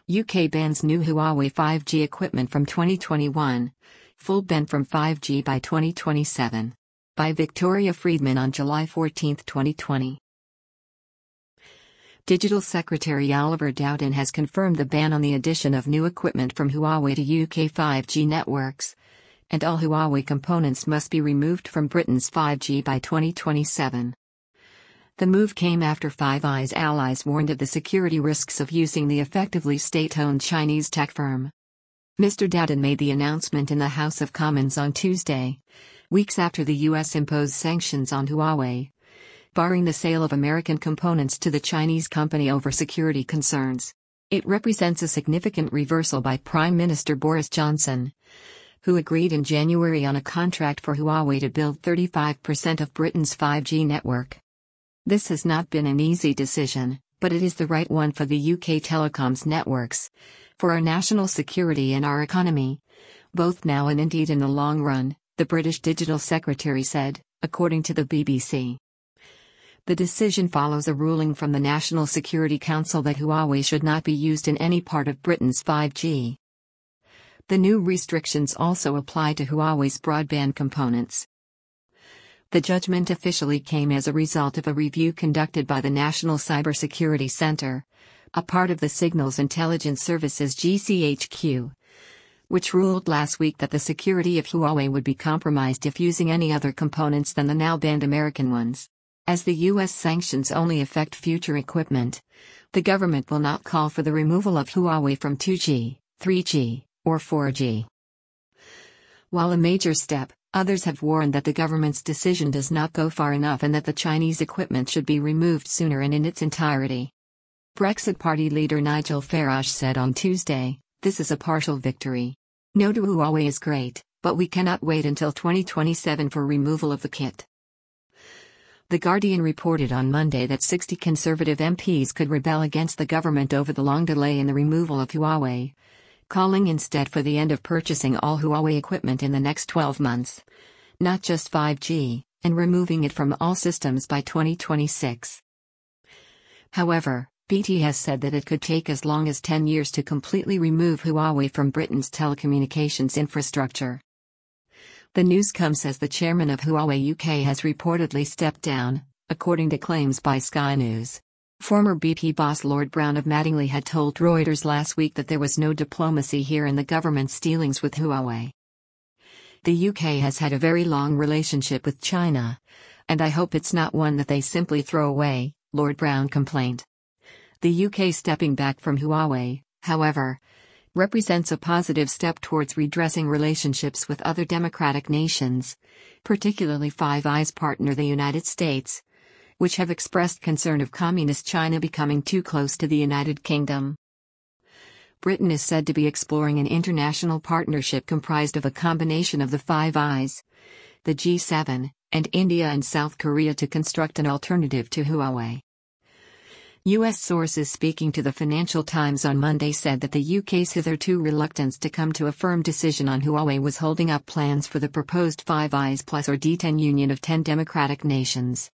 UK bans new Huawei 5G equipment from 2021. Full ban from 5G by 2027. By Victoria Friedman on July 14, 2020. Digital Secretary Oliver Dowden has confirmed the ban on the addition of new equipment from Huawei to UK 5G networks, and all Huawei components must be removed from Britain's 5G by 2027. The move came after Five Eyes allies warned of the security risks of using the effectively state-owned Chinese tech firm. Mr. Dowden made the announcement in the House of Commons on Tuesday, weeks after the US imposed sanctions on Huawei, barring the sale of American components to the Chinese company over security concerns. It represents a significant reversal by Prime Minister Boris Johnson, who agreed in January on a contract for Huawei to build 35% of Britain's 5G network. This has not been an easy decision, but it is the right one for the UK telecoms networks, for our national security and our economy, both now and indeed in the long run, the British Digital Secretary said, according to the BBC. The decision follows a ruling from the National Security Council that Huawei should not be used in any part of Britain's 5G. The new restrictions also apply to Huawei's broadband components. The judgment officially came as a result of a review conducted by the National Cybersecurity Center, a part of the Signals Intelligence Services GCHQ, which ruled last week that the security of Huawei would be compromised if using any other components than the now banned American ones. As the U.S. sanctions only affect future equipment, the government will not call for the removal of Huawei from 2G, 3G, or 4G. While a major step, others have warned that the government's decision does not go far enough and that the Chinese equipment should be removed sooner and in its entirety. Brexit Party leader Nigel Farage said on Tuesday, "This is a partial victory. No to Huawei is great, but we cannot wait until 2027 for removal of the kit." The Guardian reported on Monday that 60 Conservative MPs could rebel against the government over the long delay in the removal of Huawei, calling instead for the end of purchasing all Huawei equipment in the next 12 months, not just 5G, and removing it from all systems by 2026. However, BT has said that it could take as long as 10 years to completely remove Huawei from Britain's telecommunications infrastructure. The news comes as the chairman of Huawei UK has reportedly stepped down, according to claims by Sky News. Former BT boss Lord Brown of Mattingley had told Reuters last week that there was no diplomacy here in the government's dealings with Huawei. "The UK has had a very long relationship with China, and I hope it's not one that they simply throw away," Lord Brown complained. The UK stepping back from Huawei, however, represents a positive step towards redressing relationships with other democratic nations, particularly Five Eyes partner the United States, which have expressed concern of Communist China becoming too close to the United Kingdom. Britain is said to be exploring an international partnership comprised of a combination of the Five Eyes, the G7, and India and South Korea to construct an alternative to Huawei. U.S. sources speaking to the Financial Times on Monday said that the UK's hitherto reluctance to come to a firm decision on Huawei was holding up plans for the proposed Five Eyes Plus or D10 union of 10 democratic nations.